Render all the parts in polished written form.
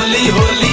होली होली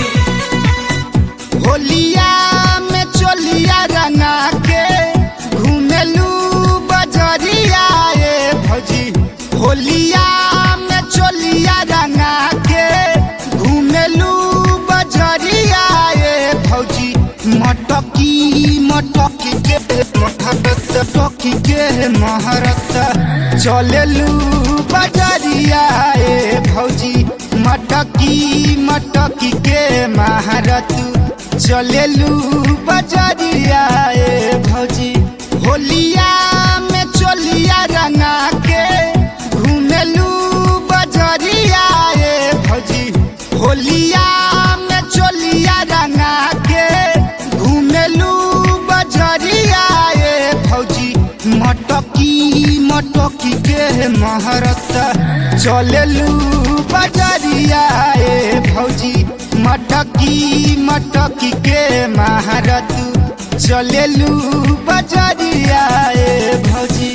होलिया में चोलिया रंगा के घूमेलू बजरिया ए भौजी। होलिया में चोलिया रंगा के घूमेलू बजरिया ए भौजी। मटकी मटकी के टकी के महारत चलेलू बजरिया ए भौजी। मटकी मटकी के महारत चलेलू बजरिया ए भौजी। होलिया में चोलिया रंगा के घूमेलू बजरिया ए भौजी। होलिया में चोलिया रंगा के घूमेलू बजरिया ए भौजी। मटकी मटकी के महारत चलेलू बजरिया ए भौजी। मटकी मटकी के महारत चलेलू बजरिया ए भौजी।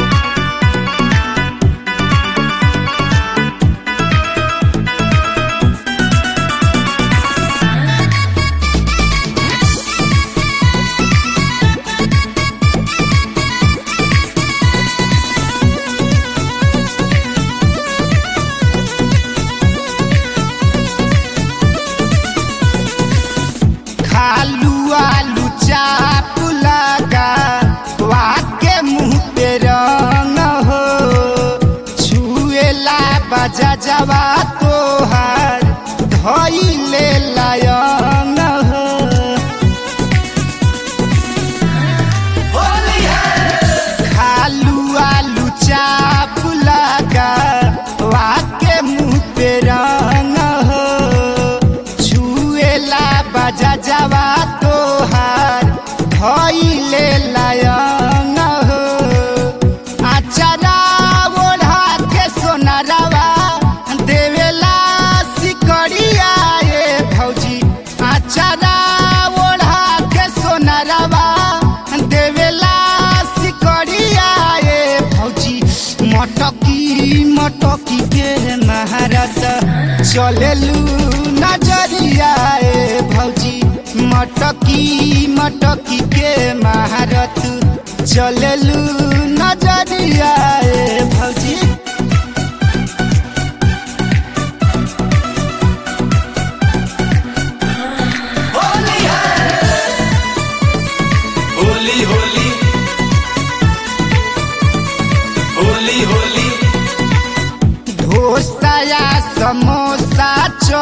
आलू आलू चाप लगा वाके मुँह पे रंग हो। छुएला बजा जवा तोहार धइले लायंग हो। आलू आलू चाप लगा वाके मुँह पे रंग हो। छुएला बजा जवा तोहार धइले लायंग हो। आचारा ओढ़ा के सोनारवा देवेला सिकड़िया ए भौजी। आचारा ओढ़ा के सोनारवा देवेला सिकड़िया ए भौजी। मटकी मटकी के महारत चलेलू नजरिया ए भौजी। मटकी मटकी के महारत चलेलू नजरिया ए भौजी। होली होली होली होली ढोसाया समोसा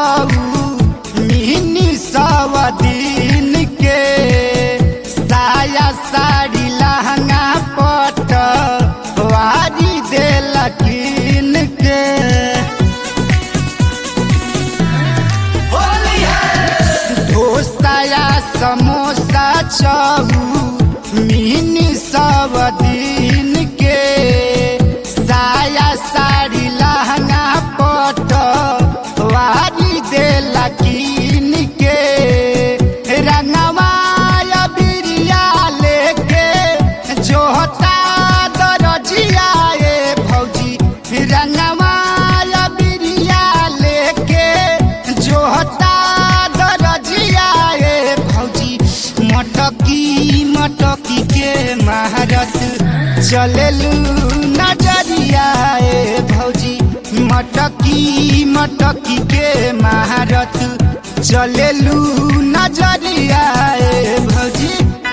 चौमिनी सब दिन के साया साड़ी लहंगा पट वारी देला कीन के। ढोसाया समोसा चौमिनी सब दिन के साया साड़ी लहंगा पट वारी देला कीन के। रंगवा बिरिया लेके जोहता दरजिया ए भौजी। रंगवा बिरिया लेके जोहता दरजिया ए भौजी। मटकी मटकी के महारत चलेलू नजरिया ए भौजी। मटकी मटकी के महारत चलेलू नजरिया ए भौजी।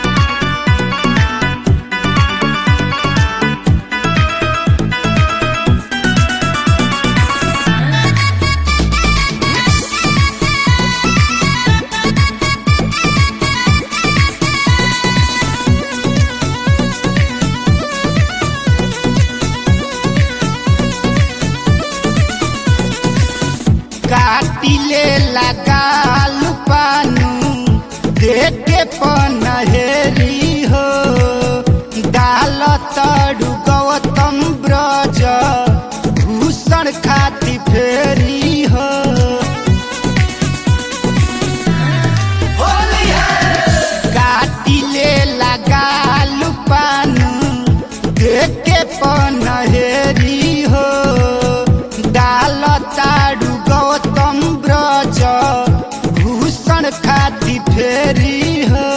काटिले लगाल पानू देखे पनहेरी हो। डाल तड़ू गौतम ब्रज भूषण खाती फेरी हो। काटिले लगाल पानू देखे पनहेरी हो। डाल ताड़ू गौतम ब्रज फेरी हो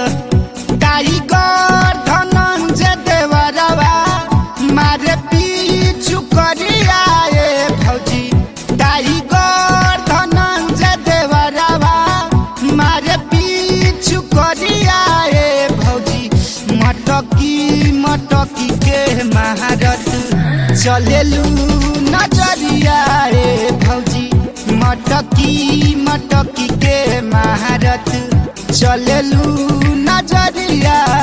टाइगर धनंजय देवरवा मारे पीछू करिया ए भौजी टाइगर धनंजय देवरवा मारे पीछू करिया ए भौजी मटकी मटकी के महारत चलेलू नजरिया ए भौजी मटकी मटकी के महारत चलेलू नजरिया